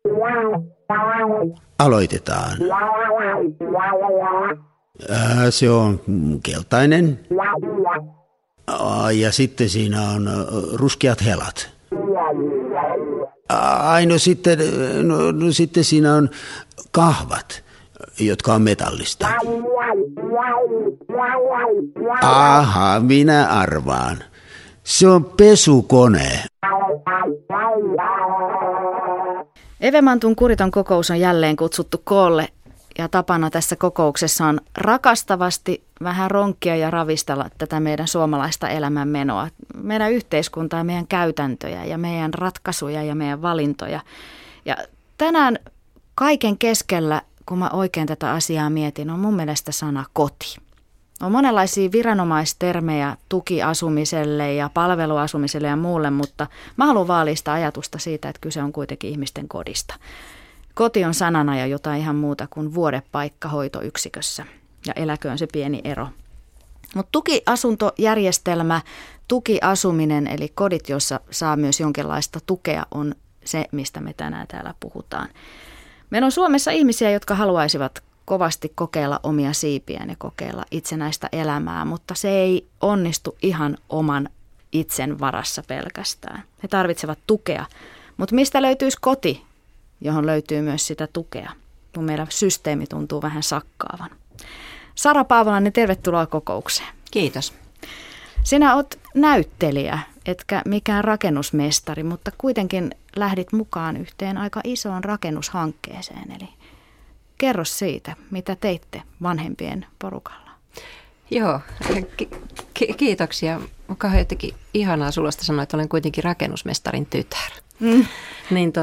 Aloitetaan. Se on keltainen. Ja sitten siinä on ruskeat helat. Sitten siinä on kahvat, jotka on metallista. Aha, minä arvaan. Se on pesukone. Evemantun kuriton kokous on jälleen kutsuttu koolle ja tapana tässä kokouksessa on rakastavasti vähän ronkkia ja ravistella tätä meidän suomalaista elämänmenoa, meidän yhteiskuntaa, meidän käytäntöjä ja meidän ratkaisuja ja meidän valintoja. Ja tänään kaiken keskellä, kun mä oikein tätä asiaa mietin, on mun mielestä sana koti. On monenlaisia viranomaistermejä tukiasumiselle ja palveluasumiselle ja muulle, mutta mä haluan vaalista ajatusta siitä, että kyse on kuitenkin ihmisten kodista. Koti on sanana ja jotain ihan muuta kuin vuodepaikka hoitoyksikössä ja eläköön se pieni ero. Mutta tukiasuntojärjestelmä, tukiasuminen eli kodit, joissa saa myös jonkinlaista tukea, on se, mistä me tänään täällä puhutaan. Meillä on Suomessa ihmisiä, jotka haluaisivat kovasti kokeilla omia siipiään ja kokeilla itsenäistä elämää, mutta se ei onnistu ihan oman itsen varassa pelkästään. He tarvitsevat tukea, mutta mistä löytyisi koti, johon löytyy myös sitä tukea, kun meidän systeemi tuntuu vähän sakkaavan. Sara Paavolainen, tervetuloa kokoukseen. Kiitos. Sinä olet näyttelijä, etkä mikään rakennusmestari, mutta kuitenkin lähdit mukaan yhteen aika isoon rakennushankkeeseen, eli kerro siitä, mitä teitte vanhempien porukalla. Joo, kiitoksia. Kauhean jotenkin ihanaa sulosta sanoa, että olen kuitenkin rakennusmestarin tytär. Niin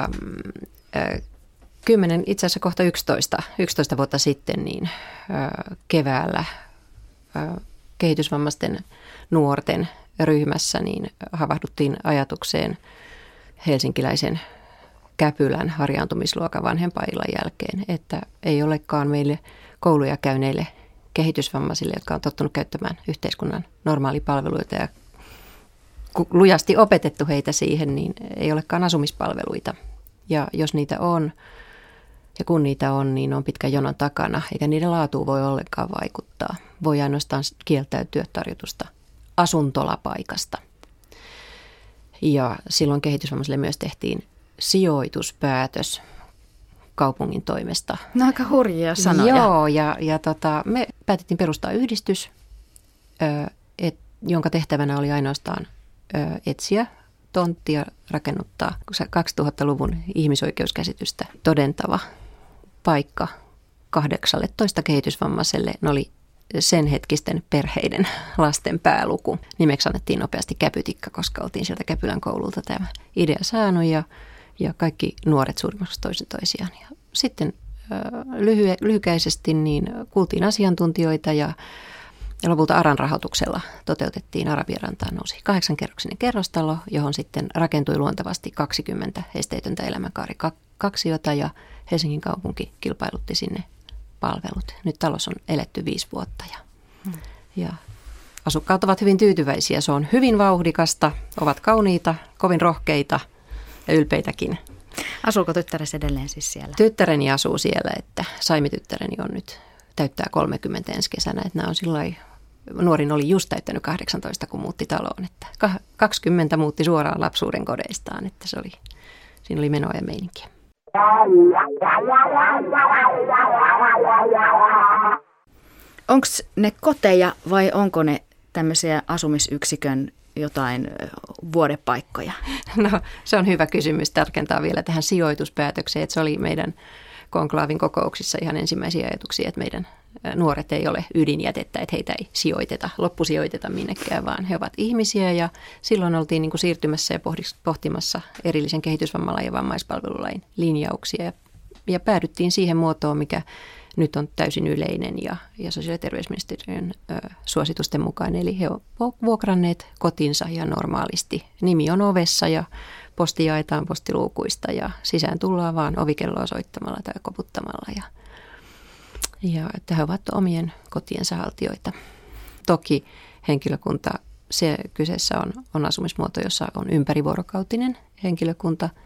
10, itse asiassa kohta 11 vuotta sitten niin keväällä kehitysvammaisten nuorten ryhmässä niin havahduttiin ajatukseen helsinkiläisen Käpylän harjaantumisluokan vanhempainillan jälkeen, että ei olekaan meille kouluja käyneille kehitysvammaisille, jotka on tottunut käyttämään yhteiskunnan normaalipalveluita ja lujasti opetettu heitä siihen, niin ei olekaan asumispalveluita. Ja jos niitä on ja kun niitä on, niin on pitkän jonon takana, eikä niiden laatuun voi ollenkaan vaikuttaa. Voi ainoastaan kieltäytyä tarjotusta asuntolapaikasta. Ja silloin kehitysvammaisille myös tehtiin sijoituspäätös kaupungin toimesta. No aika hurjia sanoja. Joo, ja me päätettiin perustaa yhdistys, jonka tehtävänä oli ainoastaan etsiä tonttia, rakennuttaa 2000-luvun ihmisoikeuskäsitystä todentava paikka 18 kehitysvammaiselle. Ne oli sen hetkisten perheiden lasten pääluku. Nimeksi annettiin nopeasti Käpytikka, koska oltiin sieltä Käpylän koululta tämä idea saanut ja kaikki nuoret suurimmaksi toisen toisiaan. Ja sitten lyhykäisesti niin kuultiin asiantuntijoita ja lopulta ARAn rahoituksella toteutettiin Arabianrantaan nousi 8-kerroksinen kerrostalo, johon sitten rakentui luontevasti 20 esteetöntä elämänkaarikaksiota ja Helsingin kaupunki kilpailutti sinne palvelut. Nyt talossa on eletty 5 vuotta ja asukkaat ovat hyvin tyytyväisiä. Se on hyvin vauhdikasta, ovat kauniita, kovin rohkeita ja ylpeitäkin. Asuuko tyttäresi edelleen siis siellä? Tyttäreni asuu siellä, että Saimi-tyttäreni on nyt täyttää 30 ensi kesänä. Että nämä on sillai, nuorin oli just täyttänyt 18, kun muutti taloon. Että 20 muutti suoraan lapsuuden kodeistaan, että siinä oli menoa ja meininkiä. Onko ne koteja vai onko ne tämmöisiä asumisyksikön jotain vuodepaikkoja? No se on hyvä kysymys. Tarkentaa vielä tähän sijoituspäätökseen, että se oli meidän konklaavin kokouksissa ihan ensimmäisiä ajatuksia, että meidän nuoret ei ole ydinjätettä, että heitä ei loppusijoiteta minnekään, vaan he ovat ihmisiä ja silloin oltiin niin kuin siirtymässä ja pohtimassa erillisen kehitysvammalain ja vammaispalvelulain linjauksia ja päädyttiin siihen muotoon, mikä nyt on täysin yleinen ja sosiaali- ja terveysministeriön suositusten mukaan. Eli he ovat vuokranneet kotinsa ihan normaalisti. Nimi on ovessa ja posti jaetaan postiluukuista ja sisään tullaan vaan ovikelloa soittamalla tai koputtamalla. Ja että he ovat omien kotiensa haltijoita. Toki henkilökunta, se kyseessä on asumismuoto, jossa on ympärivuorokautinen henkilökunta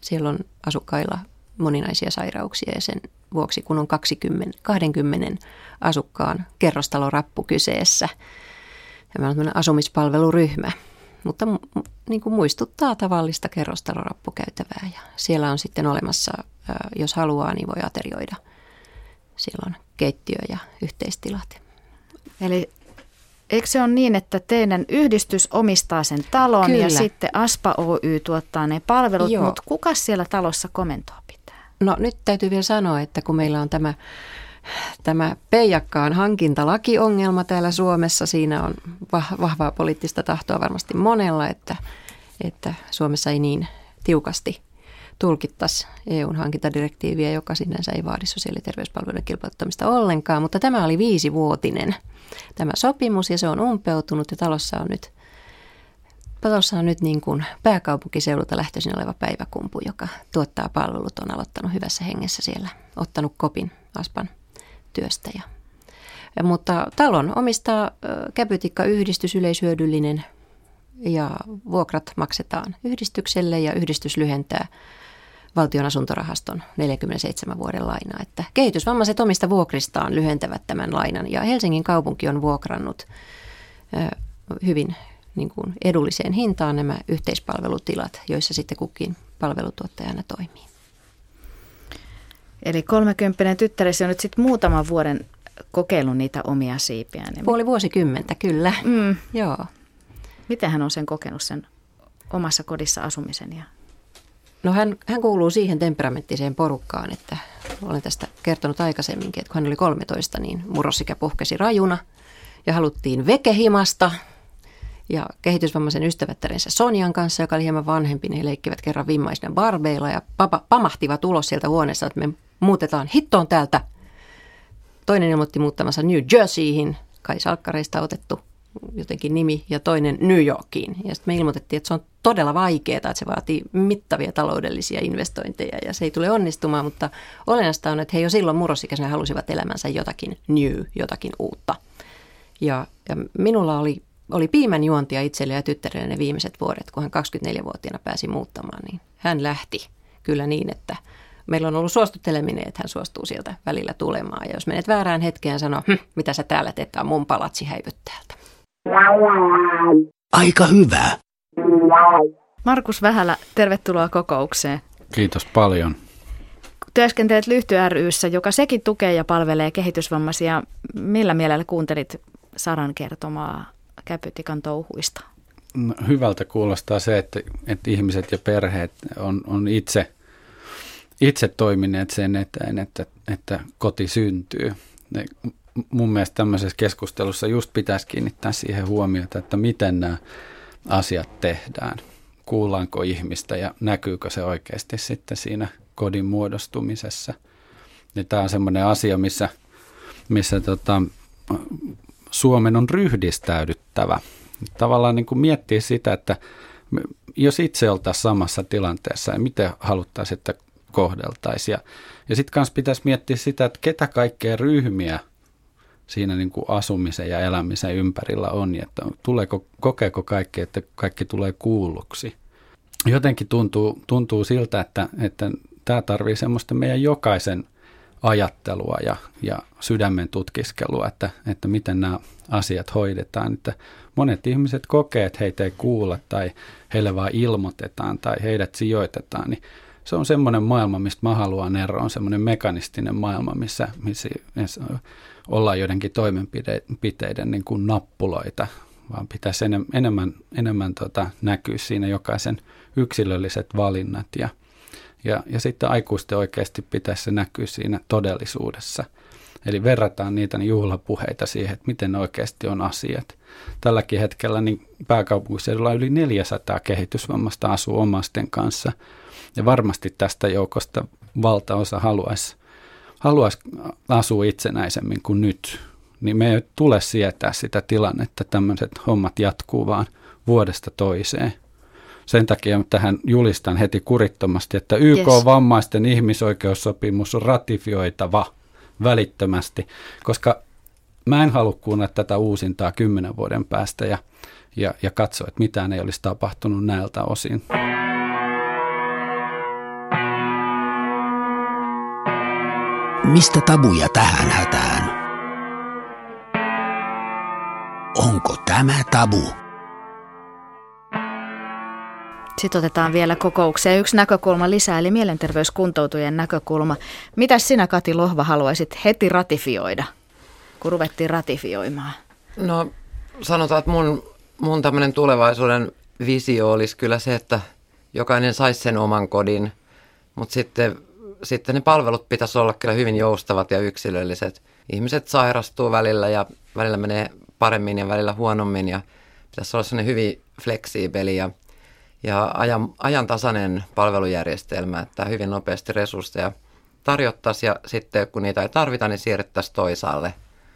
Siellä on asukkailla moninaisia sairauksia ja sen vuoksi, kun on 20 asukkaan kerrostalorappu kyseessä. Tämä on tämmöinen asumispalveluryhmä, mutta niin kuin muistuttaa tavallista kerrostalorappukäytävää. Ja siellä on sitten olemassa, jos haluaa, niin voi aterioida. Siellä on keittiö ja yhteistilat. Eli eikö se ole niin, että teidän yhdistys omistaa sen talon Kyllä. ja sitten Aspa Oy tuottaa ne palvelut, Joo. mutta kuka siellä talossa komentoa pitää? No nyt täytyy vielä sanoa, että kun meillä on tämä peijakkaan hankintalakiongelma täällä Suomessa, siinä on vahvaa poliittista tahtoa varmasti monella, että Suomessa ei niin tiukasti tulkittaisi EUn hankintadirektiiviä, joka sinänsä ei vaadi sosiaali- ja terveyspalveluiden kilpailuttamista ollenkaan, mutta tämä oli 5-vuotinen tämä sopimus ja se on umpeutunut ja talossa on nyt niin kuin pääkaupunkiseudulta lähtöisin oleva Päiväkumpu, joka tuottaa palvelut, on aloittanut hyvässä hengessä siellä, ottanut kopin Aspan työstä. Mutta talon omistaa Käpytikka-yhdistys, yleishyödyllinen, ja vuokrat maksetaan yhdistykselle ja yhdistys lyhentää Valtion asuntorahaston 47 vuoden lainaa. Että kehitysvammaiset omista vuokristaan lyhentävät tämän lainan ja Helsingin kaupunki on vuokrannut hyvin niin kuin edulliseen hintaan nämä yhteispalvelutilat, joissa sitten kukin palvelutuottajana toimii. Eli 30 tyttäresi on nyt sitten muutaman vuoden kokeillut niitä omia siipiään. Puoli vuosikymmentä, kyllä. Joo. Miten hän on sen kokenut sen omassa kodissa asumisen? No hän kuuluu siihen temperamenttiseen porukkaan, että olen tästä kertonut aikaisemminkin, että kun hän oli 13, niin murrosikä puhkesi rajuna ja haluttiin vekehimasta. Ja kehitysvammaisen ystävättärensä Sonjan kanssa, joka oli hieman vanhempi, niin he leikkivät kerran vimmaisina barbeilla ja pamahtivat ulos sieltä huoneesta, että me muutetaan hittoon täältä. Toinen ilmoitti muuttamansa New Jerseyhin, kai salkkareista otettu jotenkin nimi, ja toinen New Yorkiin. Ja sitten me ilmoitettiin, että se on todella vaikeaa, että se vaatii mittavia taloudellisia investointeja ja se ei tule onnistumaan, mutta olennaista on, että he jo silloin murrosikäisenä halusivat elämänsä jotakin new, jotakin uutta. Ja minulla oli piimänjuontia itselle ja tyttärelle ne viimeiset vuodet, kun hän 24-vuotiaana pääsi muuttamaan, niin hän lähti kyllä niin, että meillä on ollut suostutteleminen, että hän suostuu sieltä välillä tulemaan. Ja jos menet väärään hetkeen ja sanoo, mitä sä täällä teet, on mun palatsi, häivyt täältä. Aika hyvä. Markus Vähälä, tervetuloa kokoukseen. Kiitos paljon. Työskentelet Lyhty ry:ssä, joka sekin tukee ja palvelee kehitysvammaisia. Millä mielellä kuuntelit Saran kertomaa Käpytikan touhuista? No, hyvältä kuulostaa se, että ihmiset ja perheet on itse toimineet sen eteen, että koti syntyy. Mun mielestä tämmöisessä keskustelussa just pitäisi kiinnittää siihen huomiota, että miten nämä asiat tehdään. Kuullaanko ihmistä ja näkyykö se oikeasti sitten siinä kodin muodostumisessa. Ja tämä on semmoinen asia, missä Suomen on ryhdistäydyttävä. Tavallaan niin kuin miettiä sitä, että jos itse oltaisiin samassa tilanteessa, niin miten haluttaisiin, että kohdeltaisiin. Ja sitten kanssa pitäisi miettiä sitä, että ketä kaikkea ryhmiä siinä niin kuin asumisen ja elämisen ympärillä on, ja että kokeeko kaikki, että kaikki tulee kuulluksi. Jotenkin tuntuu siltä, että tämä tarvitsee semmoista meidän jokaisen ajattelua ja sydämen tutkiskelua, että miten nämä asiat hoidetaan. Että monet ihmiset kokee, että heitä ei kuulla tai heille vaan ilmoitetaan tai heidät sijoitetaan, niin se on semmoinen maailma, mistä mä haluan eroon, semmoinen mekanistinen maailma, missä ollaan joidenkin toimenpiteiden niin kuin nappuloita, vaan pitäisi enemmän näkyä siinä jokaisen yksilölliset valinnat ja sitten aikuisten oikeasti pitäisi se näkyä siinä todellisuudessa. Eli verrataan niitä juhlapuheita siihen, että miten oikeasti on asiat. Tälläkin hetkellä niin pääkaupunkiseudulla yli 400 kehitysvammasta asuu omaisten kanssa. Ja varmasti tästä joukosta valtaosa haluaisi asua itsenäisemmin kuin nyt. Niin me ei tule sietää sitä tilannetta, että tämmöiset hommat jatkuu vaan vuodesta toiseen. Sen takia tähän julistan heti kurittomasti, että YK-vammaisten ihmisoikeussopimus on ratifioitava välittömästi, koska mä en halua kuunnella tätä uusintaa 10 vuoden päästä ja katsoa, että mitään ei olisi tapahtunut näiltä osin. Mistä tabuja tähän hätään? Onko tämä tabu? Sitten otetaan vielä kokoukseen yksi näkökulma lisää, eli mielenterveyskuntoutujien näkökulma. Mitäs sinä, Kati Lohva, haluaisit heti ratifioida, kun ruvettiin ratifioimaan? No sanotaan, että mun tämmöinen tulevaisuuden visio olisi kyllä se, että jokainen saisi sen oman kodin, mutta sitten ne palvelut pitäisi olla kyllä hyvin joustavat ja yksilölliset. Ihmiset sairastuu välillä ja välillä menee paremmin ja välillä huonommin ja pitäisi olla sellainen hyvin fleksiibeli ja ajantasainen palvelujärjestelmä, että hyvin nopeasti resursseja tarjottaisiin ja sitten kun niitä ei tarvita, niin siirrettäisiin toisaalle.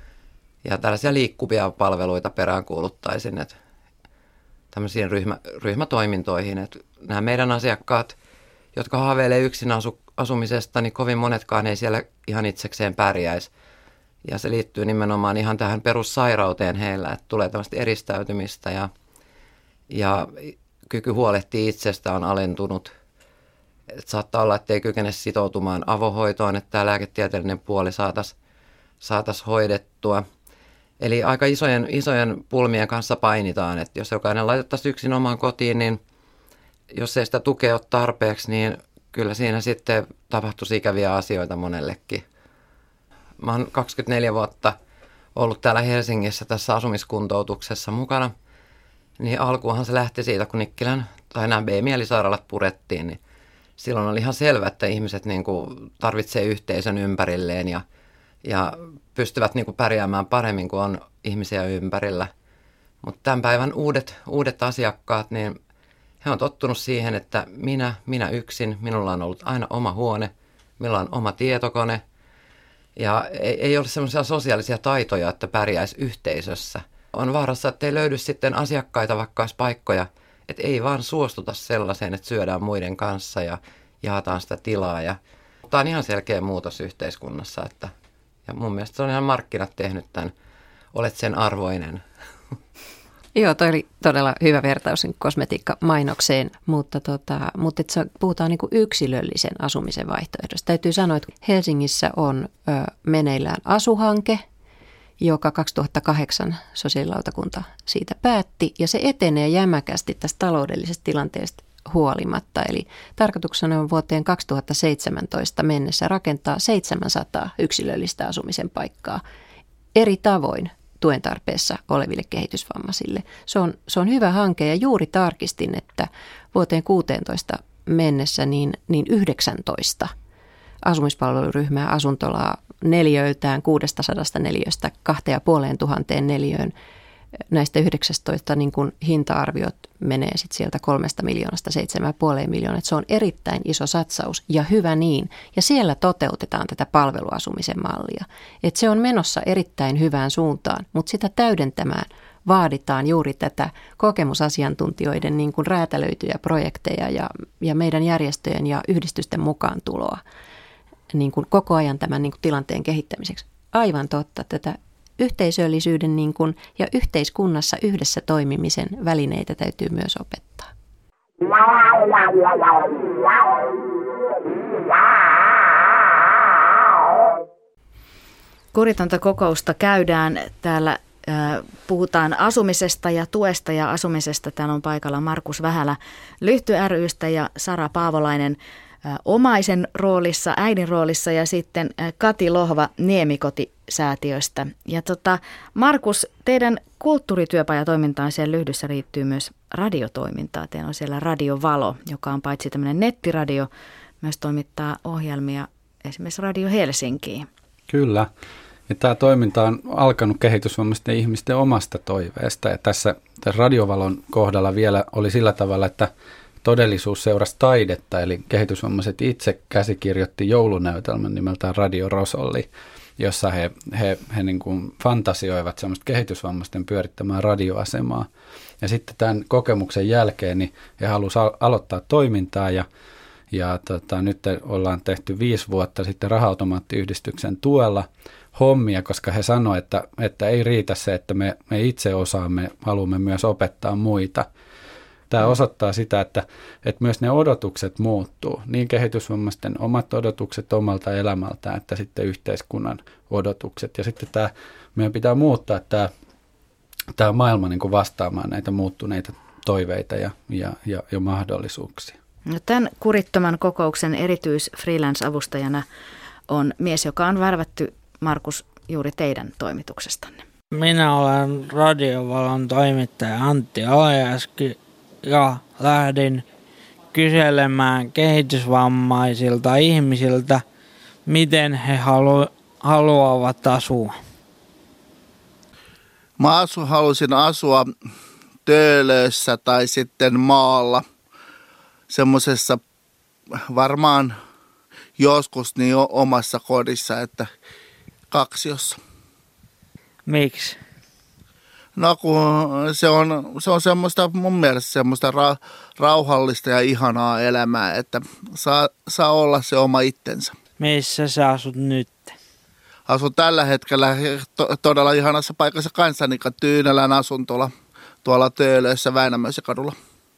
Ja tällaisia liikkuvia palveluita peräänkuuluttaisin, että tämmöisiin ryhmätoimintoihin. Että nämä meidän asiakkaat, jotka haaveilee yksin asumisesta, niin kovin monetkaan ei siellä ihan itsekseen pärjäisi. Ja se liittyy nimenomaan ihan tähän perussairauteen heillä, että tulee tämmöistä eristäytymistä ja kyky huolehtia itsestä on alentunut. Et saattaa olla, että ei kykene sitoutumaan avohoitoon, että tämä lääketieteellinen puoli saataisiin hoidettua. Eli aika isojen pulmien kanssa painitaan, että jos jokainen laitettaisiin yksin omaan kotiin, niin jos ei sitä tukea ole tarpeeksi, niin kyllä siinä sitten tapahtuisi ikäviä asioita monellekin. Mä oon 24 vuotta ollut täällä Helsingissä tässä asumiskuntoutuksessa mukana. Niin alkuunhan se lähti siitä, kun Nikkilän tai nämä B-mielisairaalat purettiin, niin silloin oli ihan selvä, että ihmiset niin kuin tarvitsee yhteisön ympärilleen ja pystyvät niin kuin pärjäämään paremmin, kuin on ihmisiä ympärillä. Mutta tämän päivän uudet asiakkaat, niin he on tottunut siihen, että minä yksin, minulla on ollut aina oma huone, minulla on oma tietokone ja ei ole sellaisia sosiaalisia taitoja, että pärjäisi yhteisössä. On vaarassa, että ei löydy sitten asiakkaita, vaikka olisi paikkoja, että ei vaan suostuta sellaiseen, että syödään muiden kanssa ja jaetaan sitä tilaa. Tämä on ihan selkeä muutos yhteiskunnassa, ja mun mielestä se on ihan markkinat tehnyt tämän, olet sen arvoinen. Joo, toi oli todella hyvä vertaus kosmetiikkamainokseen, mutta puhutaan niin kuin yksilöllisen asumisen vaihtoehdosta. Täytyy sanoa, että Helsingissä on meneillään asuhanke, joka 2008 sosiaalilautakunta siitä päätti, ja se etenee jämäkästi tästä taloudellisesta tilanteesta huolimatta. Eli tarkoituksena on vuoteen 2017 mennessä rakentaa 700 yksilöllistä asumisen paikkaa eri tavoin tuen tarpeessa oleville kehitysvammaisille. Se on hyvä hanke, ja juuri tarkistin, että vuoteen 16 mennessä niin 19 asumispalveluryhmää asuntolaa neliöiltään 600 neliöstä 2500 neliöön. Näistä 19 niin kun hinta-arviot menee sit sieltä 3 miljoonasta 7,5 miljoonaa. Se on erittäin iso satsaus ja hyvä niin. Ja siellä toteutetaan tätä palveluasumisen mallia. Et se on menossa erittäin hyvään suuntaan, mutta sitä täydentämään vaaditaan juuri tätä kokemusasiantuntijoiden niin kun räätälöityjä projekteja ja meidän järjestöjen ja yhdistysten mukaan tuloa niin kuin koko ajan tämän niin kuin tilanteen kehittämiseksi. Aivan totta, tätä yhteisöllisyyden niin kuin, ja yhteiskunnassa yhdessä toimimisen välineitä täytyy myös opettaa. Kuritonta kokousta käydään täällä. Puhutaan asumisesta ja tuesta ja asumisesta. Täällä on paikalla Markus Vähälä Lyhty ry:stä ja Sara Paavolainen omaisen roolissa, äidin roolissa, ja sitten Kati Lohva Niemikoti-säätiöstä. Ja Markus, teidän kulttuurityöpajatoimintaan siellä Lyhdyssä liittyy myös radiotoimintaa. Teillä on siellä Radio Valo, joka on paitsi tämmöinen nettiradio, myös toimittaa ohjelmia esimerkiksi Radio Helsinkiin. Kyllä. Ja tämä toiminta on alkanut kehitysvammaisten ihmisten omasta toiveesta. Ja tässä Radio Valon kohdalla vielä oli sillä tavalla, että todellisuus seurasi taidetta, eli kehitysvammaiset itse käsikirjoitti joulunäytelmän nimeltään Radio Rosolli, jossa he niin kuin fantasioivat semmoista kehitysvammaisten pyörittämään radioasemaa. Ja sitten tämän kokemuksen jälkeen niin he halusivat aloittaa toimintaa ja nyt ollaan tehty 5 vuotta sitten Raha-automaattiyhdistyksen tuella hommia, koska he sanoivat, että ei riitä se, että me itse osaamme, haluamme myös opettaa muita. tämä osoittaa sitä, että myös ne odotukset muuttuu. Niin kehitysvammaisten omat odotukset omalta elämältään, että sitten yhteiskunnan odotukset. Ja sitten meidän pitää muuttaa tämä maailma niin kuin vastaamaan näitä muuttuneita toiveita ja mahdollisuuksia. No, tämän kurittoman kokouksen erityis-freelance-avustajana on mies, joka on värvätty, Markus, juuri teidän toimituksestanne. Minä olen Radiovalon toimittaja Antti Alajärski ja lähdin kyselemään kehitysvammaisilta ihmisiltä, miten he haluavat asua. Mä halusin asua Töölössä tai sitten maalla, semmoisessa varmaan joskus niin omassa kodissa, että kaksiossa. Miksi? No kun se on semmoista, mun mielestä semmoista rauhallista ja ihanaa elämää, että saa olla se oma itsensä. Missä sä asut nyt? Asun tällä hetkellä todella ihanassa paikassa kanssani, Tyynelän asuntola tuolla Töölössä Väinämöisen kadulla.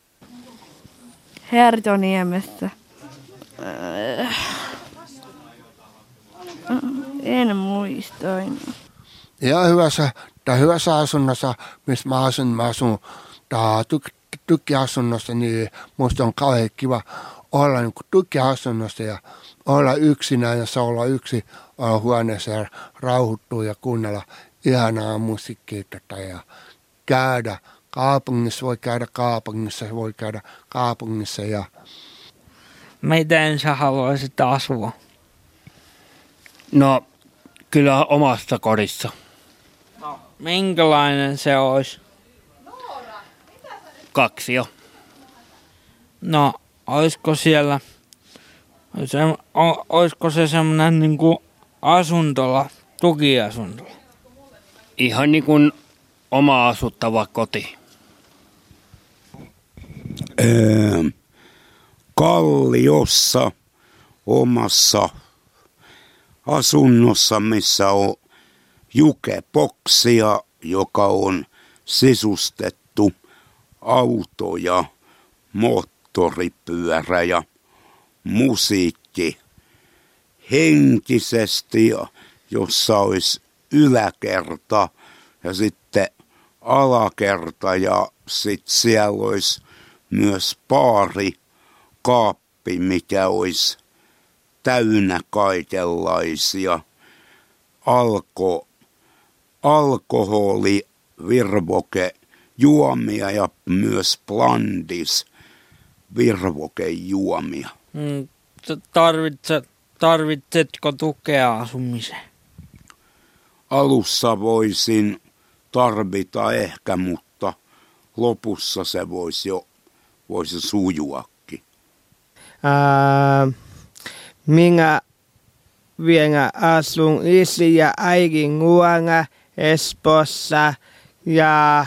Hertoniemessä. En muista enää. Ja hyvässä asunnossa, missä mä asun tukiasunnossa, niin musta on kauhean kiva olla niin tukiasunnossa ja olla yksinään ja saa olla yksi huoneessa ja rauhoittua ja kuunnella ihanaa musiikkia ja käydä kaupungissa, voi käydä kaupungissa ja... Miten sä haluaisit asua? No, kyllä omassa kodissa. No, minkälainen se olisi? Kaksio. No, olisiko siellä... Olisiko se semmoinen niin kuin asuntola, tukiasuntola? Ihan niin kuin oma asuttava koti. Kalliossa omassa asunnossa, missä on jukeboksia, joka on sisustettu auto ja moottoripyörä ja musiikki henkisesti, jossa olisi yläkerta ja sitten alakerta ja sitten siellä olisi myös kaappi, mikä olisi täynnä kaikenlaisia alkoholivirvokejuomia ja myös blandis virvokejuomia. Tarvitsetko tukea asumiseen? Alussa voisin tarvita ehkä, mutta lopussa se voisi sujuakin. Minä vielä asun isi ja äidin luona Espoossa ja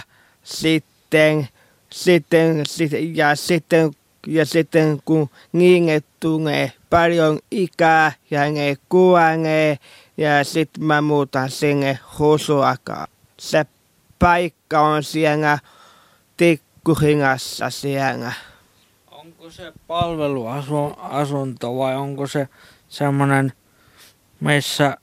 sitten kun niille tulee paljon ikää ja ne kuolee ja sitten mä muutan sinne Husuakaan. Se paikka on siellä Tikkuringassa siellä. Onko se palveluasunto vai onko se semmoinen, missä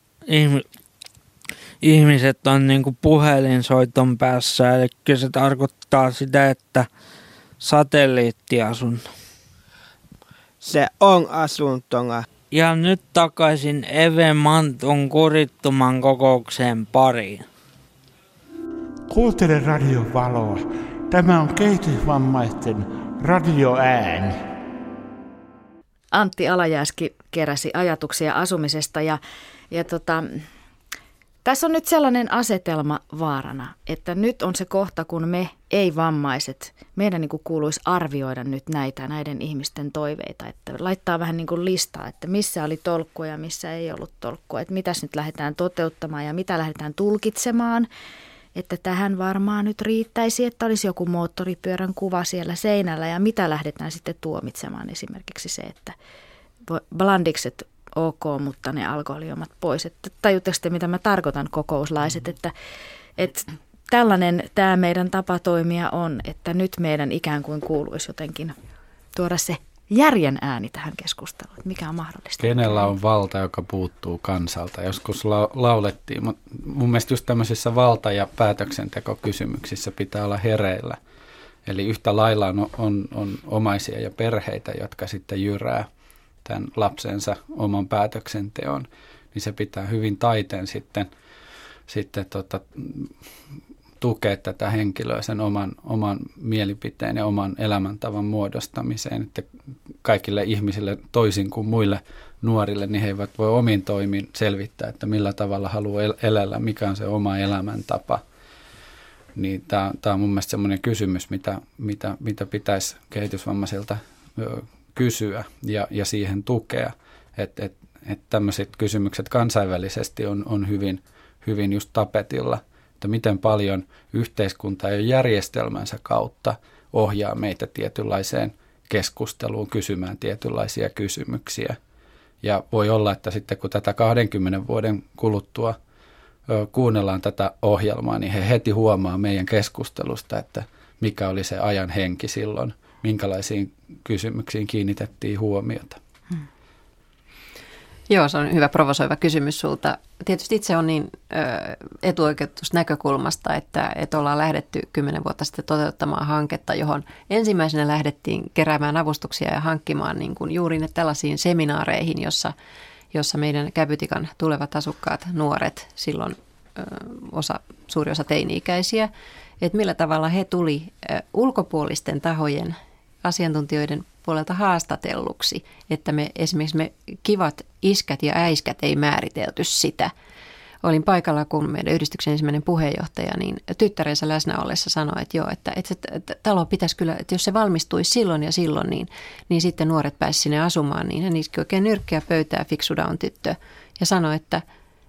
ihmiset on niinku puhelinsoiton päässä, eli se tarkoittaa sitä, että satelliittiasunto. Se on asuntona. Ja nyt takaisin Eve Mantun kurittoman kokoukseen pariin. Kuuntele Radiovaloa. Tämä on kehitysvammaisten radioääni. Antti Alajärski keräsi ajatuksia asumisesta ja tässä on nyt sellainen asetelma vaarana, että nyt on se kohta, kun me ei-vammaiset, meidän niin kuin kuuluisi arvioida nyt näiden ihmisten toiveita, että laittaa vähän niin kuin listaa, että missä oli tolkkua ja missä ei ollut tolkkua, että mitäs nyt lähdetään toteuttamaan ja mitä lähdetään tulkitsemaan, että tähän varmaan nyt riittäisi, että olisi joku moottoripyörän kuva siellä seinällä ja mitä lähdetään sitten tuomitsemaan, esimerkiksi se, että blandikset ok, mutta ne alkoholijuomat pois. Että tajutteko te, mitä mä tarkoitan, kokouslaiset, että tällainen tämä meidän tapa toimia on, että nyt meidän ikään kuin kuuluisi jotenkin tuoda se järjen ääni tähän keskusteluun, että mikä on mahdollista. Kenellä on valta, joka puuttuu kansalta? Joskus laulettiin, mutta mun mielestä just tämmöisissä valta- ja päätöksentekokysymyksissä pitää olla hereillä. Eli yhtä lailla on omaisia ja perheitä, jotka sitten jyrää tämän lapsensa oman päätöksenteon, niin se pitää hyvin taiteen sitten tukea tätä henkilöä sen oman mielipiteen ja oman elämäntavan muodostamiseen. Että kaikille ihmisille toisin kuin muille nuorille, niin he eivät voi omin toimin selvittää, että millä tavalla haluaa elellä, mikä on se oma elämäntapa. Niin tämä on mun mielestä semmoinen kysymys, mitä pitäisi kehitysvammaisilta kysyä ja siihen tukea. Että tämmöiset kysymykset kansainvälisesti on hyvin just tapetilla, että miten paljon yhteiskunta ja järjestelmänsä kautta ohjaa meitä tietynlaiseen keskusteluun, kysymään tietynlaisia kysymyksiä. Ja voi olla, että sitten kun tätä 20 vuoden kuluttua kuunnellaan tätä ohjelmaa, niin he heti huomaa meidän keskustelusta, että mikä oli se ajan henki silloin, minkälaisiin kysymyksiin kiinnitettiin huomiota. Joo, se on hyvä provosoiva kysymys sulta. Tietysti itse on niin etuoikeutusta näkökulmasta, että ollaan lähdetty 10 vuotta sitten toteuttamaan hanketta, johon ensimmäisenä lähdettiin keräämään avustuksia ja hankkimaan niin kuin juuri tällaisiin seminaareihin, jossa meidän Käpytikan tulevat asukkaat, nuoret, silloin suuri osa teini-ikäisiä, että millä tavalla he tuli ulkopuolisten tahojen asiantuntijoiden puolelta haastatelluksi, että esimerkiksi me kivat iskät ja äiskät ei määritelty sitä. Olin paikalla, kun meidän yhdistyksen ensimmäinen puheenjohtaja, niin tyttärensä läsnä ollessa sanoi, että joo, että talo pitäisi kyllä, että jos se valmistuisi silloin ja silloin, niin sitten nuoret pääsivät sinne asumaan, niin hän iski oikein nyrkkiä pöytää, fiksu Down-tyttö, ja sanoi, että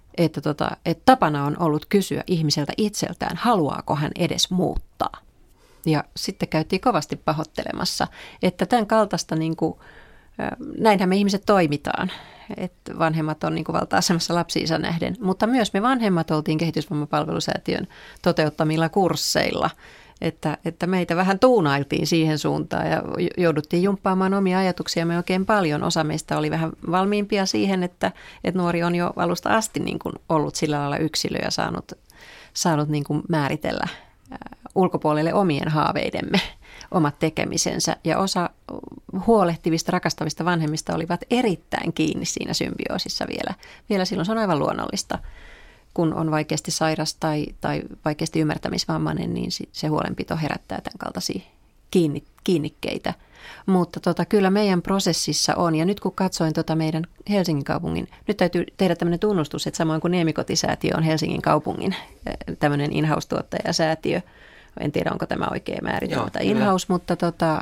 tapana on ollut kysyä ihmiseltä itseltään, haluaako hän edes muuttaa. Ja sitten käytiin kovasti pahoittelemassa, että tämän kaltaista, niin kuin, näinhän me ihmiset toimitaan, että vanhemmat on niin kuin valta-asemassa lapsiinsa nähden, mutta myös me vanhemmat oltiin Kehitysvammapalvelusäätiön toteuttamilla kursseilla, että meitä vähän tuunailtiin siihen suuntaan ja jouduttiin jumppaamaan omia ajatuksiamme oikein paljon. Osa meistä oli vähän valmiimpia siihen, että nuori on jo alusta asti niin kuin ollut sillä lailla yksilö ja saanut niin kuin määritellä ulkopuolelle omien haaveidemme, omat tekemisensä. Ja osa huolehtivista, rakastavista vanhemmista olivat erittäin kiinni siinä symbioosissa vielä silloin. Se on aivan luonnollista. Kun on vaikeasti sairas tai vaikeasti ymmärtämisvammainen, niin se huolenpito herättää tämän kaltaisia kiinnikkeitä. Mutta kyllä meidän prosessissa on, ja nyt kun katsoin meidän Helsingin kaupungin, nyt täytyy tehdä tämmöinen tunnustus, että samoin kuin Niemikotisäätiö on Helsingin kaupungin tämmöinen in-house-tuottajasäätiö. En tiedä, onko tämä oikea määritelmä tai in-house, mutta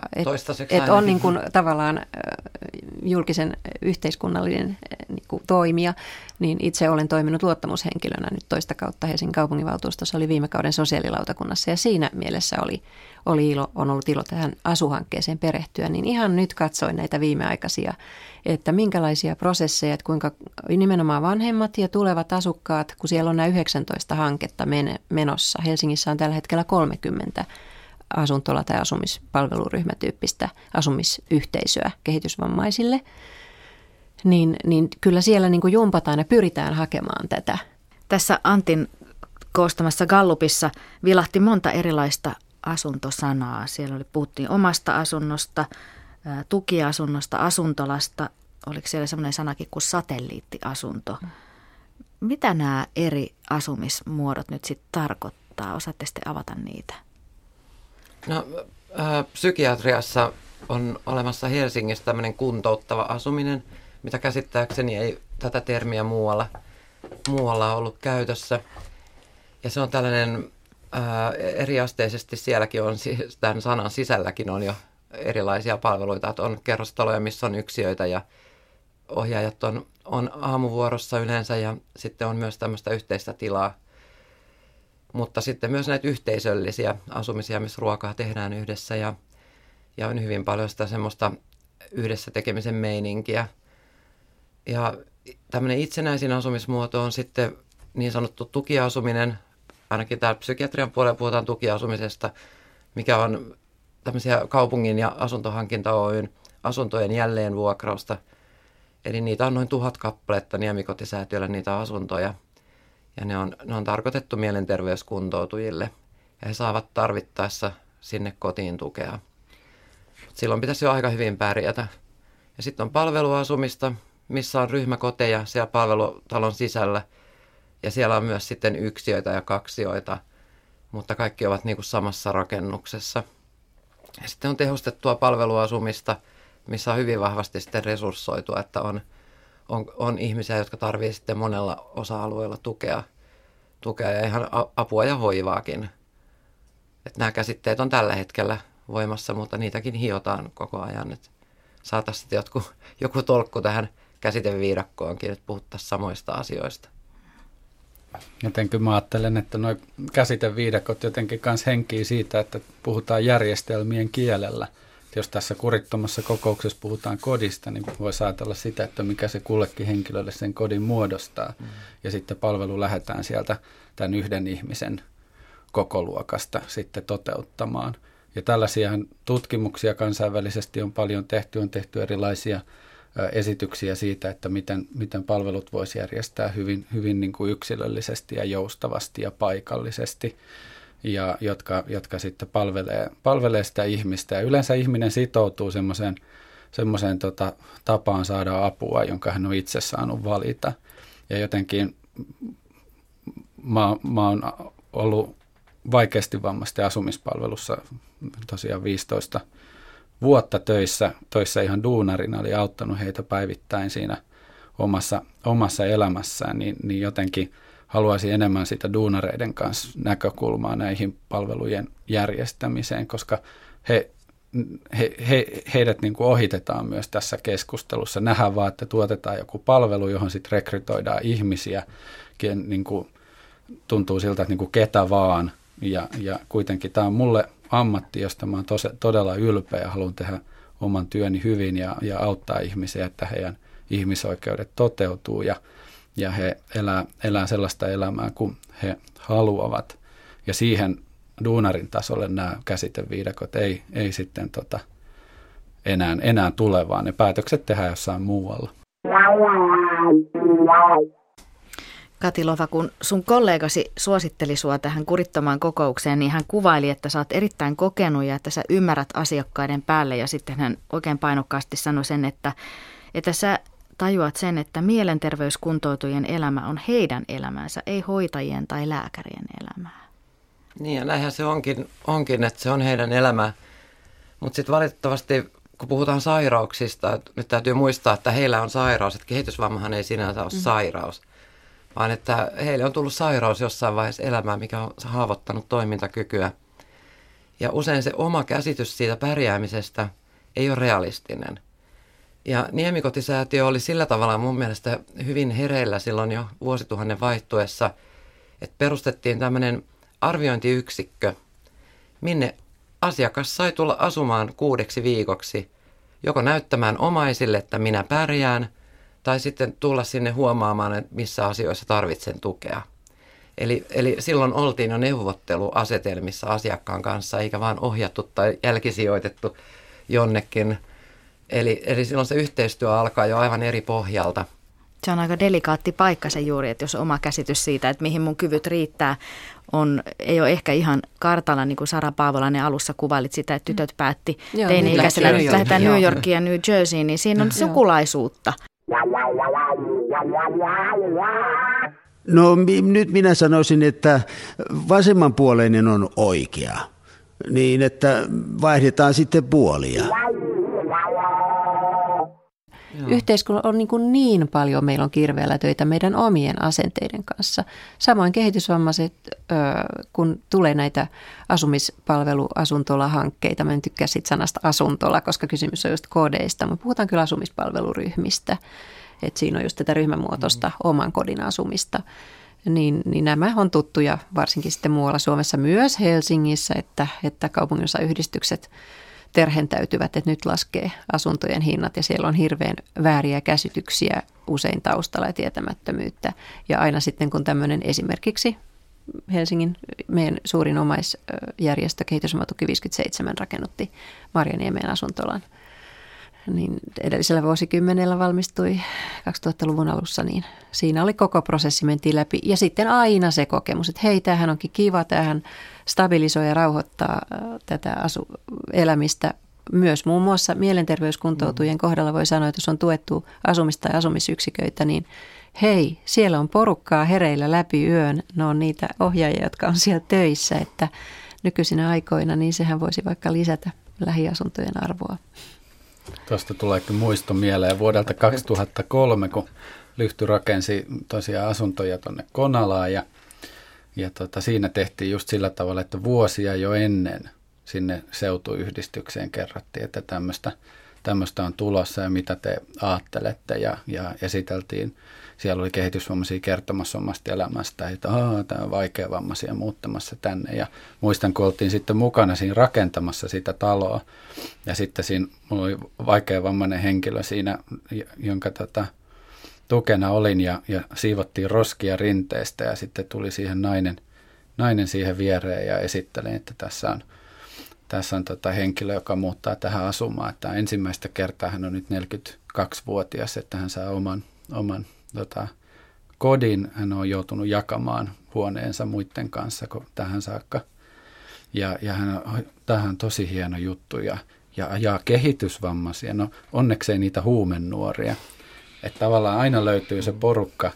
että on niin kuin tavallaan julkisen yhteiskunnallinen niin kuin toimija, niin itse olen toiminut luottamushenkilönä nyt toista kautta Helsingin kaupunginvaltuustossa, oli viime kauden sosiaalilautakunnassa ja siinä mielessä on ollut ilo tähän asuhankkeeseen perehtyä, niin ihan nyt katsoin näitä viimeaikaisia, että minkälaisia prosesseja, että kuinka nimenomaan vanhemmat ja tulevat asukkaat, kun siellä on nämä 19 hanketta menossa. Helsingissä on tällä hetkellä 30 asuntola- tai asumispalveluryhmätyyppistä asumisyhteisöä kehitysvammaisille, niin kyllä siellä niin kuin jumpataan ja pyritään hakemaan tätä. Tässä Antin koostamassa gallupissa vilahti monta erilaista asuntosanaa. Siellä puhuttiin omasta asunnosta, tukiasunnosta, asuntolasta. Oliko siellä sellainen sanakin kuin satelliittiasunto? Mitä nämä eri asumismuodot nyt sitten tarkoittaa? Osaatte sitten avata niitä? No, psykiatriassa on olemassa Helsingissä tämmöinen kuntouttava asuminen, mitä käsittääkseni ei tätä termiä muualla ollut käytössä. Ja se on tällainen eriasteisesti sielläkin on, tämän sanan sisälläkin on jo erilaisia palveluita, että on kerrostaloja, missä on yksiöitä ja ohjaajat on aamuvuorossa yleensä ja sitten on myös tämmöistä yhteistä tilaa. Mutta sitten myös näitä yhteisöllisiä asumisia, missä ruokaa tehdään yhdessä ja on hyvin paljon sitä semmoista yhdessä tekemisen meininkiä. Ja tämmöinen itsenäisin asumismuoto on sitten niin sanottu tukiasuminen, Ainakin täällä psykiatrian puolella puhutaan tukiasumisesta, mikä on tämmöisiä kaupungin ja asuntohankinta Oyn asuntojen jälleenvuokrausta. Eli niitä on noin 1000 kappaletta Niemikotisäätiöllä niitä asuntoja. Ja ne on tarkoitettu mielenterveyskuntoutujille. Ja he saavat tarvittaessa sinne kotiin tukea. Silloin pitäisi jo aika hyvin pärjätä. Ja sitten on palveluasumista, missä on ryhmäkoteja siellä palvelutalon sisällä. Ja siellä on myös sitten yksiöitä ja kaksioita, mutta kaikki ovat niin kuin samassa rakennuksessa. Ja sitten on tehostettua palveluasumista, missä on hyvin vahvasti sitten resurssoitua, että on ihmisiä, jotka tarvitsevat sitten monella osa-alueella tukea ja ihan apua ja hoivaakin. Että nämä käsitteet on tällä hetkellä voimassa, mutta niitäkin hiotaan koko ajan, että saataisiin sitten joku tolkku tähän käsiteviidakkoonkin, että puhuttaisiin samoista asioista. Jotenkin mä ajattelen, että nuo käsiteviidakot jotenkin kanssa henkii siitä, että puhutaan järjestelmien kielellä. Jos tässä kurittomassa kokouksessa puhutaan kodista, niin voisi ajatella sitä, että mikä se kullekin henkilölle sen kodin muodostaa. Ja sitten palvelu lähdetään sieltä tämän yhden ihmisen kokoluokasta sitten toteuttamaan. Ja tällaisia tutkimuksia kansainvälisesti on paljon tehty. On tehty erilaisia esityksiä siitä, että miten palvelut voisi järjestää hyvin niin kuin yksilöllisesti ja joustavasti ja paikallisesti, ja jotka sitten palvelee sitä ihmistä. Ja yleensä ihminen sitoutuu semmoiseen tapaan saada apua, jonka hän on itse saanut valita. Ja jotenkin mä oon ollut vaikeasti vammaisten asumispalvelussa tosiaan 15 vuotta töissä ihan duunarina, oli auttanut heitä päivittäin siinä omassa elämässään, niin jotenkin haluaisin enemmän sitä duunareiden kanssa näkökulmaa näihin palvelujen järjestämiseen, koska heidät niin kuin ohitetaan myös tässä keskustelussa. Nähdään vaan, että tuotetaan joku palvelu, johon sitten rekrytoidaan ihmisiä, niin kuin tuntuu siltä, että niin kuin ketä vaan, ja kuitenkin tämä on mulle ammatti, josta mä oon todella ylpeä ja haluan tehdä oman työni hyvin ja auttaa ihmisiä, että heidän ihmisoikeudet toteutuu ja he elää sellaista elämää kuin he haluavat. Ja siihen duunarin tasolle nämä käsiteviidakot ei sitten enää tule, vaan ne päätökset tehdään jossain muualla. Kati Lova, kun sun kollegasi suositteli sua tähän kurittomaan kokoukseen, niin hän kuvaili, että sä oot erittäin kokenut ja että sä ymmärrät asiakkaiden päälle. Ja sitten hän oikein painokkaasti sanoi sen, että sä tajuat sen, että mielenterveyskuntoutujien elämä on heidän elämänsä, ei hoitajien tai lääkärien elämää. Niin ja näinhän se onkin, että se on heidän elämää. Mutta sitten valitettavasti, kun puhutaan sairauksista, nyt täytyy muistaa, että heillä on sairaus, että kehitysvammahan ei sinänsä ole sairaus. Vaan että heille on tullut sairaus jossain vaiheessa elämää, mikä on haavoittanut toimintakykyä. Ja usein se oma käsitys siitä pärjäämisestä ei ole realistinen. Ja Niemikotisäätiö oli sillä tavalla mun mielestä hyvin hereillä silloin jo vuosituhannen vaihtuessa, että perustettiin tämmöinen arviointiyksikkö, minne asiakas sai tulla asumaan 6 viikoksi, joko näyttämään omaisille, että minä pärjään, tai sitten tulla sinne huomaamaan, että missä asioissa tarvitsen tukea. Eli silloin oltiin jo neuvotteluasetelmissa asiakkaan kanssa, eikä vaan ohjattu tai jälkisijoitettu jonnekin. Eli silloin se yhteistyö alkaa jo aivan eri pohjalta. Se on aika delikaatti paikka se juuri, että jos oma käsitys siitä, että mihin mun kyvyt riittää, ei ole ehkä ihan kartalla, niin kuin Sara Paavolainen alussa kuvailit sitä, että tytöt päätti teini-ikäisellä, että lähdetään New Yorkiin ja New Jerseyin, niin siinä on sukulaisuutta. No nyt minä sanoisin, että vasemmanpuoleinen on oikea, niin että vaihdetaan sitten puolia. Yhteiskunnalla on niin paljon, meillä on kirveellä töitä meidän omien asenteiden kanssa. Samoin kehitysvammaiset, kun tulee näitä asumispalveluasuntola-hankkeita, mä en tykkää siitä sanasta asuntola, koska kysymys on just kodeista, mutta puhutaan kyllä asumispalveluryhmistä, että siinä on just tätä ryhmämuotoista oman kodin asumista. Niin nämä on tuttuja varsinkin sitten muualla Suomessa, myös Helsingissä, että kaupunginosayhdistykset terhentäytyvät, että nyt laskee asuntojen hinnat ja siellä on hirveän vääriä käsityksiä usein taustalla ja tietämättömyyttä. Ja aina sitten kun tämmöinen esimerkiksi Helsingin, meidän suurin omaisjärjestö Kehitysvammatuki 57 rakennutti Marjaniemen asuntolan. Niin edellisellä vuosikymmenellä valmistui 2000-luvun alussa, niin siinä oli koko prosessi, mentiin läpi. Ja sitten aina se kokemus, että hei, tämähän onkin kiva, tämähän stabilisoi ja rauhoittaa tätä elämistä. Myös muun muassa mielenterveyskuntoutujien kohdalla voi sanoa, että jos on tuettu asumista ja asumisyksiköitä, niin hei, siellä on porukkaa hereillä läpi yön. Ne on niitä ohjaajia, jotka on siellä töissä, että nykyisinä aikoina, niin sehän voisi vaikka lisätä lähiasuntojen arvoa. Tuosta tuleekin muisto mieleen vuodelta 2003, kun Lyhty rakensi tosiaan asuntoja tuonne Konalaan ja siinä tehtiin just sillä tavalla, että vuosia jo ennen sinne seutuyhdistykseen kerrottiin, että tämmöistä on tulossa ja mitä te ajattelette ja esiteltiin. Siellä oli kehitysvammaisia kertomassa omasta elämästä, että tämä on vaikeavammaisia muuttamassa tänne. Ja muistan, kun oltiin sitten mukana siinä rakentamassa sitä taloa. Ja sitten siinä mulla oli vaikeavammainen henkilö siinä, jonka tukena olin ja siivottiin roskia rinteestä. Ja sitten tuli siihen nainen siihen viereen ja esittelin, että tässä on henkilö, joka muuttaa tähän asumaan. Että ensimmäistä kertaa hän on nyt 42-vuotias, että hän saa oman kodin. Hän on joutunut jakamaan huoneensa muiden kanssa tähän saakka. Ja tämähän on tosi hieno juttu ja ajaa kehitysvammaisia. No onneksi niitä huumenuoria. Että tavallaan aina löytyy se porukka,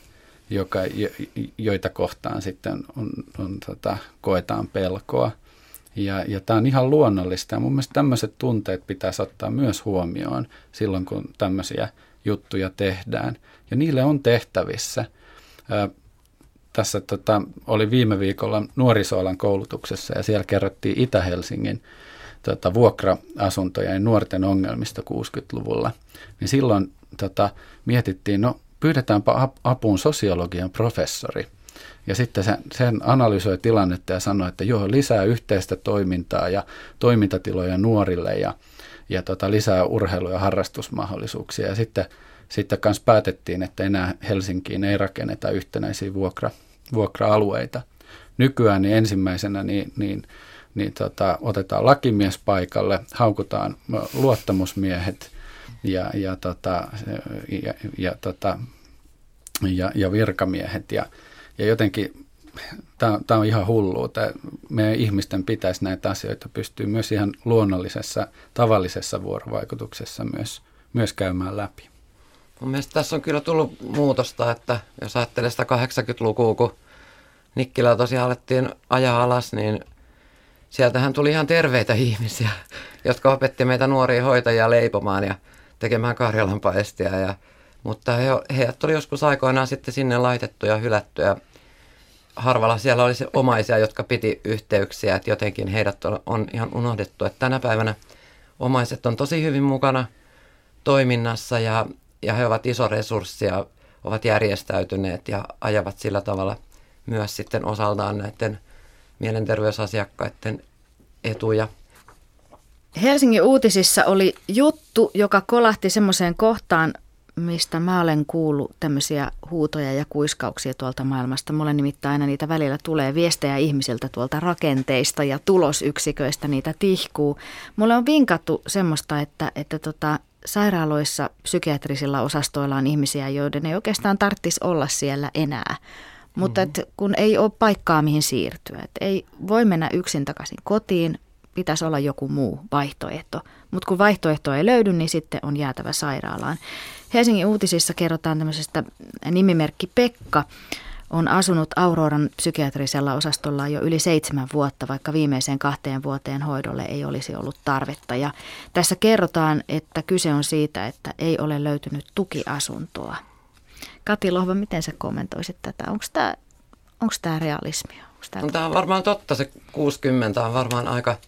joita kohtaan sitten koetaan pelkoa. Ja tämä on ihan luonnollista. Ja mun mielestä tämmöiset tunteet pitäisi ottaa myös huomioon silloin, kun tämmöisiä juttuja tehdään. Ja niille on tehtävissä. Tässä oli viime viikolla nuorisoalan koulutuksessa ja siellä kerrottiin Itä-Helsingin vuokra-asuntoja ja nuorten ongelmista 60-luvulla. Niin silloin mietittiin, no pyydetäänpä apuun sosiologian professori. Ja sitten sen analysoi tilannetta ja sanoi, että joo, lisää yhteistä toimintaa ja toimintatiloja nuorille ja lisää urheilu- ja harrastusmahdollisuuksia. Ja sitten kanssa päätettiin, että enää Helsinkiin ei rakenneta yhtenäisiä vuokra-alueita. Nykyään niin ensimmäisenä otetaan lakimies paikalle, haukutaan luottamusmiehet ja virkamiehet ja jotenkin tämä on ihan hullua. Meidän ihmisten pitäisi näitä asioita pystyä myös ihan luonnollisessa, tavallisessa vuorovaikutuksessa myös käymään läpi. Mun mielestä tässä on kyllä tullut muutosta, että jos ajattelee sitä 80-lukua, kun Nikkilää tosiaan alettiin ajaa alas, niin sieltähän tuli ihan terveitä ihmisiä, jotka opetti meitä nuoria hoitajia leipomaan ja tekemään karjalanpaistia. Mutta heidät oli joskus aikoinaan sitten sinne laitettu ja hylätty ja harvalla siellä oli se omaisia, jotka piti yhteyksiä, että jotenkin heidät on ihan unohdettu. Että tänä päivänä omaiset on tosi hyvin mukana toiminnassa ja he ovat iso resurssi ja ovat järjestäytyneet ja ajavat sillä tavalla myös sitten osaltaan näiden mielenterveysasiakkaiden etuja. Helsingin uutisissa oli juttu, joka kolahti semmoiseen kohtaan, mistä mä olen kuullut tämmöisiä huutoja ja kuiskauksia tuolta maailmasta. Mulle nimittäin aina niitä välillä tulee viestejä ihmisiltä tuolta rakenteista ja tulosyksiköistä, niitä tihkuu. Mulle on vinkattu semmoista, että sairaaloissa psykiatrisilla osastoilla on ihmisiä, joiden ei oikeastaan tarvitsisi olla siellä enää. Mutta kun ei ole paikkaa mihin siirtyä, että ei voi mennä yksin takaisin kotiin, pitäisi olla joku muu vaihtoehto. Mutta kun vaihtoehto ei löydy, niin sitten on jäätävä sairaalaan. Helsingin uutisissa kerrotaan tämmöisestä nimimerkki Pekka. On asunut Auroran psykiatrisella osastolla jo yli 7 vuotta, vaikka viimeiseen 2 vuoteen hoidolle ei olisi ollut tarvetta. Ja tässä kerrotaan, että kyse on siitä, että ei ole löytynyt tukiasuntoa. Kati Lohva, miten sä kommentoisit tätä? Onko tämä realismia? Tämä on varmaan totta, se 60 on varmaan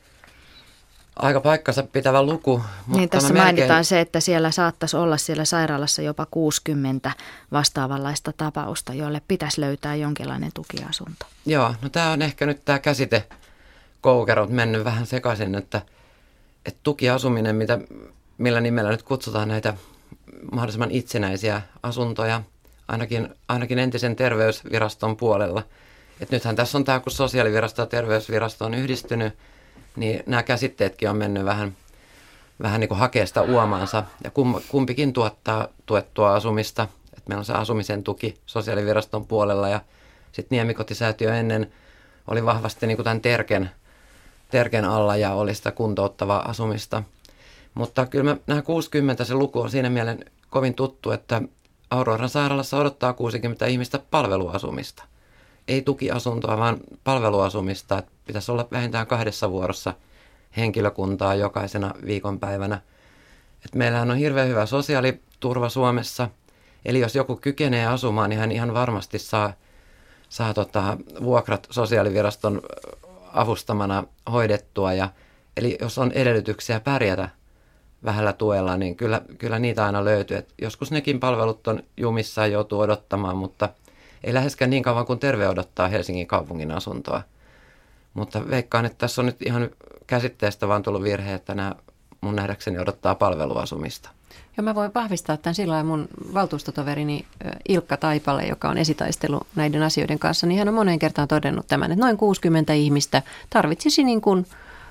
aika paikkansa pitävä luku. Mutta niin, tässä mainitaan se, että siellä saattaisi olla siellä sairaalassa jopa 60 vastaavanlaista tapausta, joille pitäisi löytää jonkinlainen tukiasunto. Joo, no tämä on ehkä nyt tämä käsitekoukerot mennyt vähän sekaisin, että tukiasuminen, millä nimellä nyt kutsutaan näitä mahdollisimman itsenäisiä asuntoja, ainakin entisen terveysviraston puolella, Et nythän tässä on tämä, kun sosiaalivirasto ja terveysvirasto on yhdistynyt, niin nämä käsitteetkin on mennyt vähän niin kuin hakea sitä uomaansa. Ja kumpikin tuottaa tuettua asumista. Et meillä on se asumisen tuki sosiaaliviraston puolella ja sitten Niemikotisäätiö ennen oli vahvasti niin kuin tämän Terken alla ja oli sitä kuntouttavaa asumista. Mutta kyllä nämä 60, se luku on siinä mielessä kovin tuttu, että Auroran sairaalassa odottaa 60 ihmistä palveluasumista. Ei tukiasuntoa, vaan palveluasumista. Että pitäisi olla vähintään 2 vuorossa henkilökuntaa jokaisena viikonpäivänä. Et meillähän on hirveän hyvä sosiaaliturva Suomessa. Eli jos joku kykenee asumaan, niin hän ihan varmasti saa vuokrat sosiaaliviraston avustamana hoidettua. Eli jos on edellytyksiä pärjätä vähällä tuella, niin kyllä niitä aina löytyy. Et joskus nekin palvelut on jumissa ja joutuu odottamaan, mutta ei läheskään niin kauan kuin terve odottaa Helsingin kaupungin asuntoa. Mutta veikkaan, että tässä on nyt ihan käsitteestä vaan tullut virhe, että nämä mun nähdäkseni odottaa palveluasumista. Joo, mä voin vahvistaa tämän sillä lailla mun valtuustotoverini Ilkka Taipale, joka on esitaistellut näiden asioiden kanssa, niin hän on moneen kertaan todennut tämän, että noin 60 ihmistä tarvitsisi niin kuin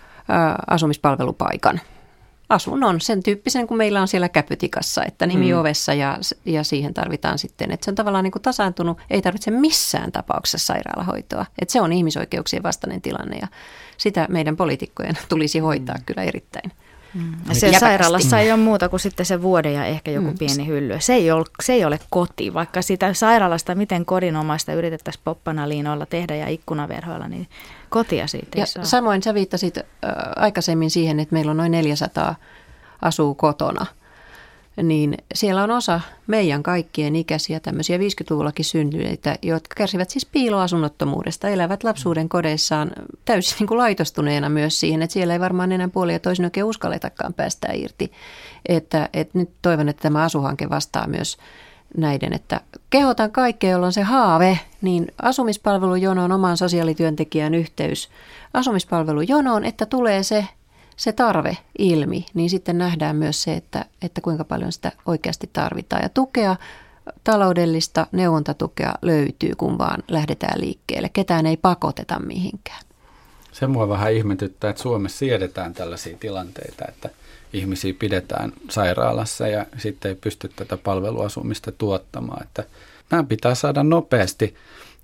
asumispalvelupaikan. Asunnon, sen tyyppisen kuin meillä on siellä käpytikassa, että nimi ovessa ja siihen tarvitaan sitten, että se on tavallaan niin kuin tasaantunut, ei tarvitse missään tapauksessa sairaalahoitoa. Että se on ihmisoikeuksien vastainen tilanne ja sitä meidän poliitikkojen tulisi hoitaa kyllä erittäin. Ja siellä sairaalassa ei ole muuta kuin sitten se vuode ja ehkä joku pieni hylly. Se ei ole koti, vaikka sitä sairaalasta miten kodinomaista yritettäisiin poppanaliinoilla tehdä ja ikkunaverhoilla, niin kotia siitä ei saa. Samoin sä viittasit aikaisemmin siihen, että meillä on noin 400 asuu kotona. Niin siellä on osa meidän kaikkien ikäisiä tämmöisiä 50-luvullakin syntyneitä, jotka kärsivät siis piiloasunnottomuudesta, elävät lapsuuden kodeissaan täysin niin kuin laitostuneena myös siihen, että siellä ei varmaan enää puolin ja toisin oikein uskalletakaan päästää irti. Että nyt toivon, että tämä asuhanke vastaa myös näiden, että kehotan kaikkea, jolla on se haave, niin asumispalvelujonoon oman sosiaalityöntekijän yhteys asumispalvelujonoon, että tulee se tarve ilmi, niin sitten nähdään myös se, että kuinka paljon sitä oikeasti tarvitaan. Ja tukea, taloudellista neuvontatukea löytyy, kun vaan lähdetään liikkeelle. Ketään ei pakoteta mihinkään. Se mua vähän ihmetyttää, että Suomessa siedetään tällaisia tilanteita, että ihmisiä pidetään sairaalassa ja sitten ei pysty tätä palveluasumista tuottamaan. Että nämä pitää saada nopeasti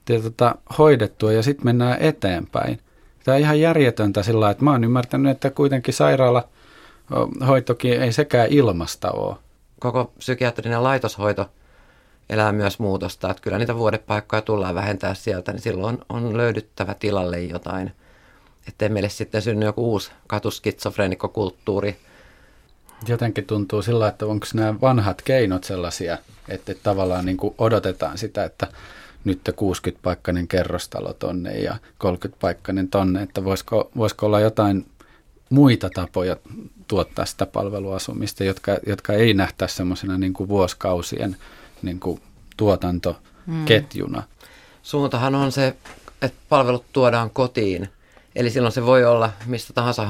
hoidettua ja sitten mennään eteenpäin. Tämä on ihan järjetöntä sillä lailla, että mä oon ymmärtänyt, että kuitenkin sairaalahoitokin ei sekään ilmasta ole. Koko psykiatrinen laitoshoito elää myös muutosta, että kyllä niitä vuodepaikkoja tullaan vähentää sieltä, niin silloin on löydyttävä tilalle jotain, ettei meille sitten synny joku uusi katuskitsofreenikkokulttuuri. Jotenkin tuntuu sillä, että onko nämä vanhat keinot sellaisia, että tavallaan niin kuin odotetaan sitä, että nyt 60-paikkainen kerrostalo tonne ja 30-paikkainen tonne, että voisiko olla jotain muita tapoja tuottaa sitä palveluasumista, jotka ei nähtäisi semmoisena niin kuin vuosikausien niin kuin tuotantoketjuna. Suuntahan on se, että palvelut tuodaan kotiin, eli silloin se voi olla mistä tahansa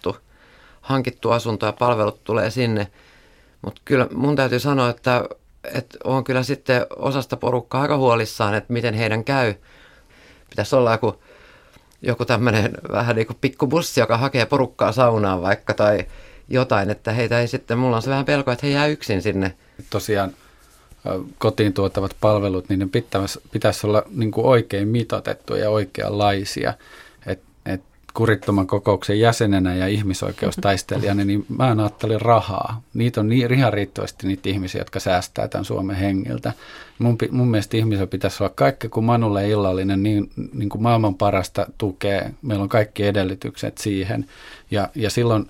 hankittu asunto ja palvelut tulee sinne, mutta kyllä mun täytyy sanoa, että on kyllä sitten osasta porukkaa aika huolissaan, että miten heidän käy. Pitäisi olla joku tämmöinen vähän niin kuin pikkubussi, joka hakee porukkaa saunaan vaikka tai jotain, että heitä ei sitten, mulla on se vähän pelko, että he jää yksin sinne. Tosiaan kotiin tuottavat palvelut, niin ne pitäisi olla niin kuin oikein mitoitettuja ja oikeanlaisia. Kurittoman kokouksen jäsenenä ja ihmisoikeustaistelijana, niin mä ajattelin rahaa. Niitä on ihan riittävästi niitä ihmisiä, jotka säästää tämän Suomen hengiltä. Mun mielestä ihmisellä pitäisi olla kaikki, kun Manulle illallinen, niin kuin maailman parasta tukee. Meillä on kaikki edellytykset siihen. Ja silloin,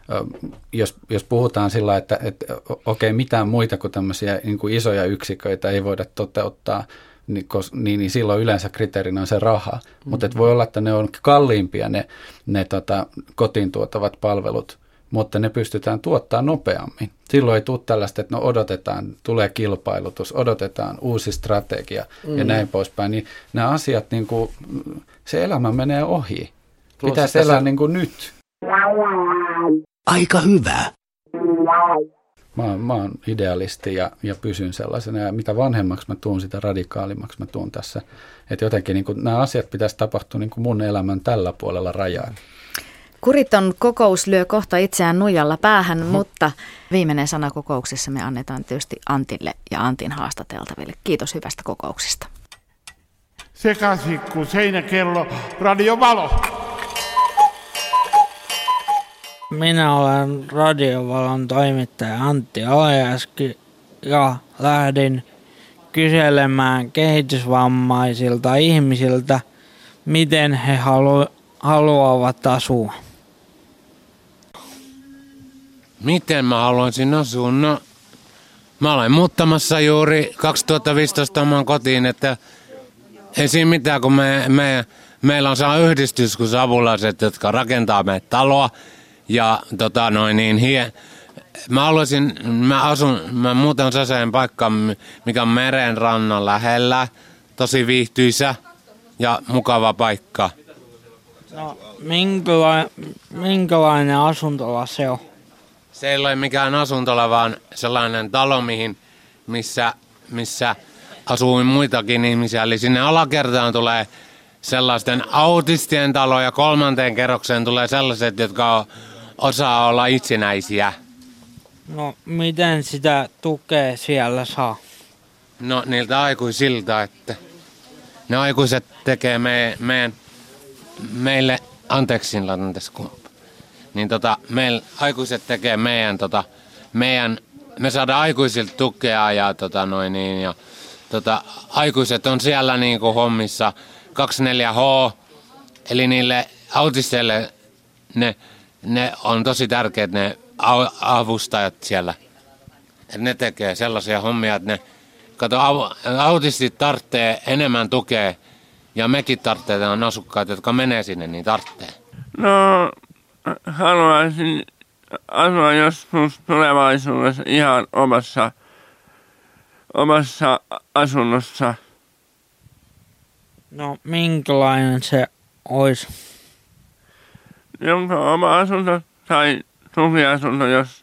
jos puhutaan sillä, että okei, mitään muita kuin tämmöisiä niin kuin isoja yksiköitä ei voida toteuttaa, niin silloin yleensä kriteerinä on se raha. Mutta voi olla, että ne on kalliimpia ne kotiin tuotavat palvelut, mutta ne pystytään tuottamaan nopeammin. Silloin ei tule tällaista, että odotetaan, tulee kilpailutus, odotetaan uusi strategia ja näin poispäin. Niin nämä asiat, niin kuin, se elämä menee ohi. Pitäisi elää niin kuin nyt. Aika hyvä. Mä oon idealisti ja pysyn sellaisena, ja mitä vanhemmaksi mä tuun, sitä radikaalimmaksi mä tuun tässä. Että jotenkin niin kuin, nämä asiat pitäisi tapahtua niin kuin mun elämän tällä puolella rajaa. Kuriton kokous lyö kohta itseään nuijalla päähän, mutta viimeinen sana kokouksessa me annetaan tietysti Antille ja Antin haastateltaville. Kiitos hyvästä kokouksesta. Sekasikku, seinäkello, radiovalot. Minä olen Radiovalon toimittaja Antti Alajaski ja lähdin kyselemään kehitysvammaisilta ihmisiltä, miten he haluavat asua. Miten mä haluaisin asua? No, mä olen muuttamassa juuri 2015 omaan kotiin, että ei siinä mitään, kun meillä on saa yhdistys, kun savulaiset, jotka rakentaa meitä taloa. Ja mä muutan sellaiseen paikkaan, mikä on meren rannan lähellä, tosi viihtyisä ja mukava paikka. No, minkälainen asuntola se on? Se ei ole mikään asuntola, vaan sellainen talo, missä asuu muitakin ihmisiä. Eli sinne alakertaan tulee sellaisten autistien talo ja 3. kerrokseen tulee sellaiset, jotka osaa olla itsenäisiä. No, miten sitä tukea siellä saa? No, niiltä aikuisilta, että ne aikuiset tekee meille, anteeksi, laitan tässä niin meillä aikuiset tekee me saadaan aikuisilta tukea ja aikuiset on siellä niinku hommissa 24H, eli niille autisteille ne on tosi tärkeät ne avustajat siellä. Ne tekee sellaisia hommia, että autistit tarvitsee enemmän tukea ja mekin tarvitsee on asukkaat, jotka menee sinne, niin tarvitsee. No, haluaisin asua joskus tulevaisuudessa ihan omassa asunnossa. No, minkälainen se olisi? Jonka oma asunto tai tukiasunto, jos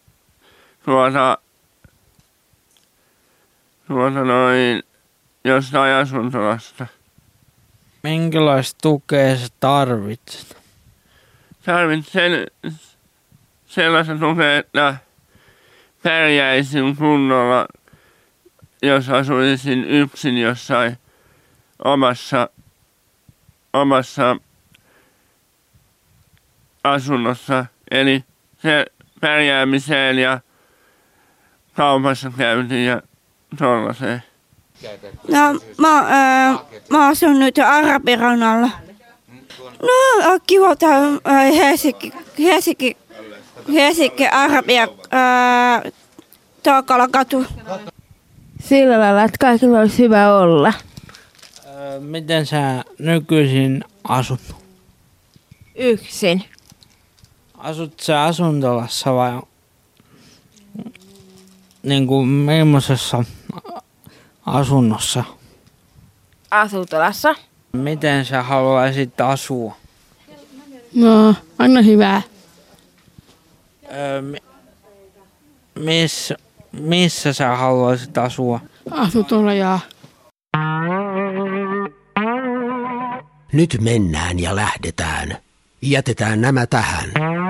jostain asuntolasta. Minkälaista tukea sä tarvitset? Tarvitsen sellaista tukea, että pärjäisin kunnolla, jos asuisin yksin jossain omassa asunnossa. Eli se pärjäämiseen ja kaupassa käyntiin ja tuollaiseen. No, mä asun nyt Arabirannalla. No, kiva tää Helsinki Arabia Taakalakatu. Sillä lailla, että kaikilla olisi hyvä olla. Miten sä nykyisin asut? Yksin. Asut sä asuntolassa vai niin kuin millaisessa asunnossa? Asuntolassa. Miten sä haluaisit asua? No, aina hyvää. Missä sä haluaisit asua? Asuntolla. Nyt mennään ja lähdetään. Jätetään nämä tähän.